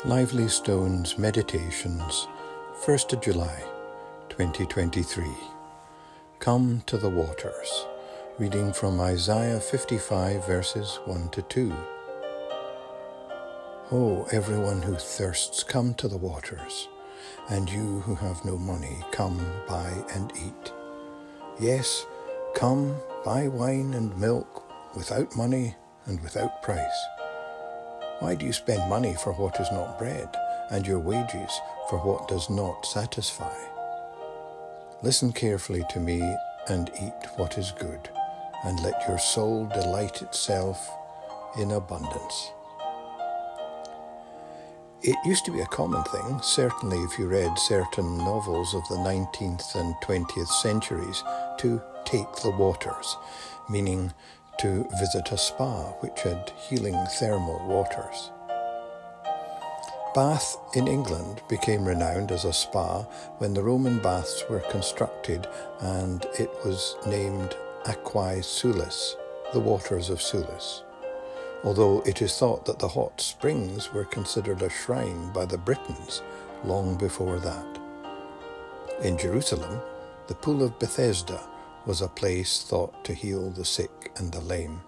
Lively Stones Meditations, 1st of July, 2023. Come to the waters. Reading from Isaiah 55, verses 1 to 2. Oh, everyone who thirsts, come to the waters, and you who have no money, come buy and eat. Yes, come buy wine and milk without money and without price. Why do you spend money for what is not bread, and your wages for what does not satisfy? Listen carefully to me and eat what is good, and let your soul delight itself in abundance. It used to be a common thing, certainly if you read certain novels of the 19th and 20th centuries, to take the waters, meaning to visit a spa which had healing thermal waters. Bath in England became renowned as a spa when the Roman baths were constructed, and it was named Aquae Sulis, the waters of Sulis, although it is thought that the hot springs were considered a shrine by the Britons long before that. In Jerusalem, the Pool of Bethesda was a place thought to heal the sick and the lame.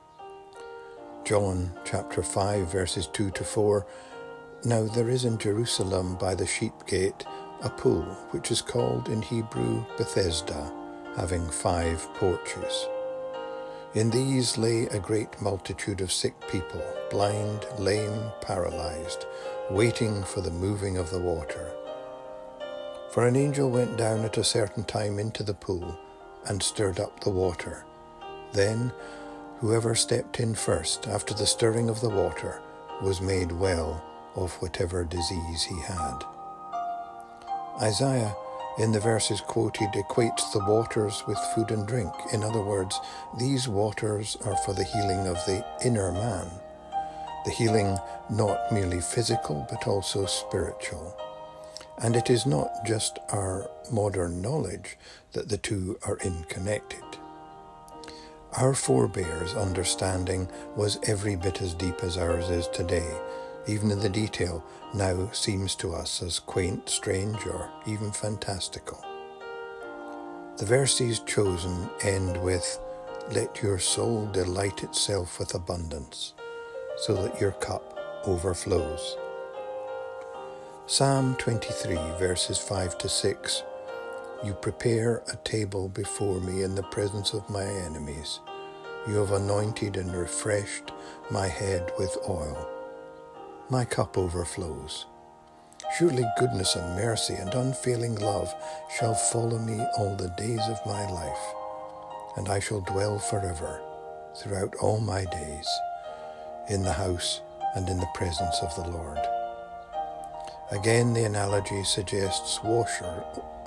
John chapter 5 verses 2 to 4. Now there is in Jerusalem by the sheep gate a pool, which is called in Hebrew Bethesda, having 5 porches. In these lay a great multitude of sick people, blind, lame, paralyzed, waiting for the moving of the water. For an angel went down at a certain time into the pool and stirred up the water. Then whoever stepped in first after the stirring of the water was made well of whatever disease he had. Isaiah, in the verses quoted, equates the waters with food and drink. In other words, these waters are for the healing of the inner man, the healing not merely physical but also spiritual. And it is not just our modern knowledge that the two are connected. Our forebears' understanding was every bit as deep as ours is today. Even in the detail now seems to us as quaint, strange, or even fantastical. The verses chosen end with, "Let your soul delight itself with abundance, so that your cup overflows." Psalm 23 verses 5 to 6. You prepare a table before me in the presence of my enemies. You have anointed and refreshed my head with oil. My cup overflows. Surely goodness and mercy and unfailing love shall follow me all the days of my life, and I shall dwell forever throughout all my days in the house and in the presence of the Lord. Again, the analogy suggests water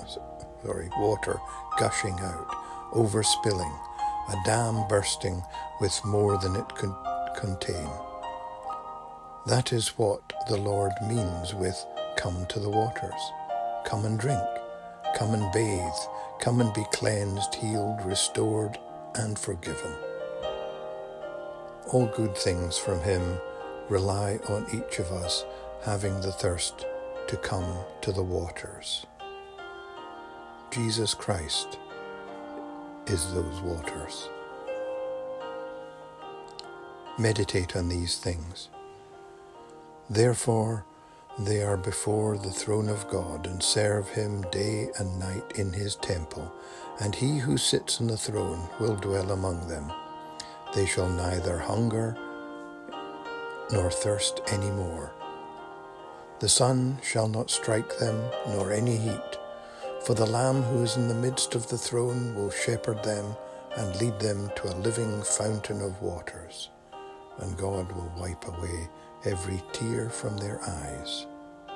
gushing out, overspilling, a dam bursting with more than it could contain. That is what the Lord means with come to the waters. Come and drink, come and bathe, come and be cleansed, healed, restored, and forgiven. All good things from Him rely on each of us having the thirst to come to the waters. Jesus Christ is those waters. Meditate on these things. Therefore, they are before the throne of God, and serve Him day and night in His temple, and He who sits on the throne will dwell among them. They shall neither hunger nor thirst any more. The sun shall not strike them, nor any heat, for the Lamb who is in the midst of the throne will shepherd them and lead them to a living fountain of waters, and God will wipe away every tear from their eyes.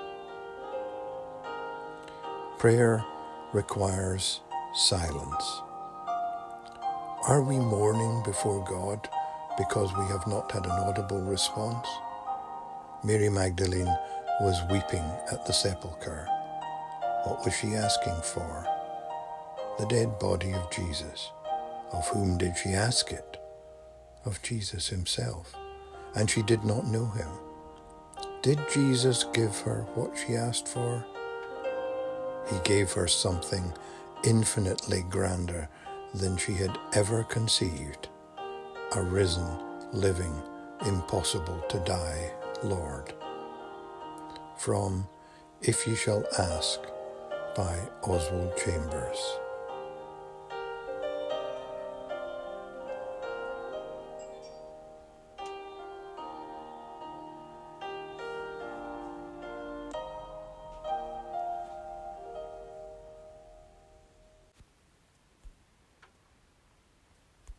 Prayer requires silence. Are we mourning before God because we have not had an audible response? Mary Magdalene was weeping at the sepulchre. What was she asking for? The dead body of Jesus. Of whom did she ask it? Of Jesus Himself. And she did not know Him. Did Jesus give her what she asked for? He gave her something infinitely grander than she had ever conceived, a risen, living, impossible to die Lord. From If You Shall Ask by Oswald Chambers.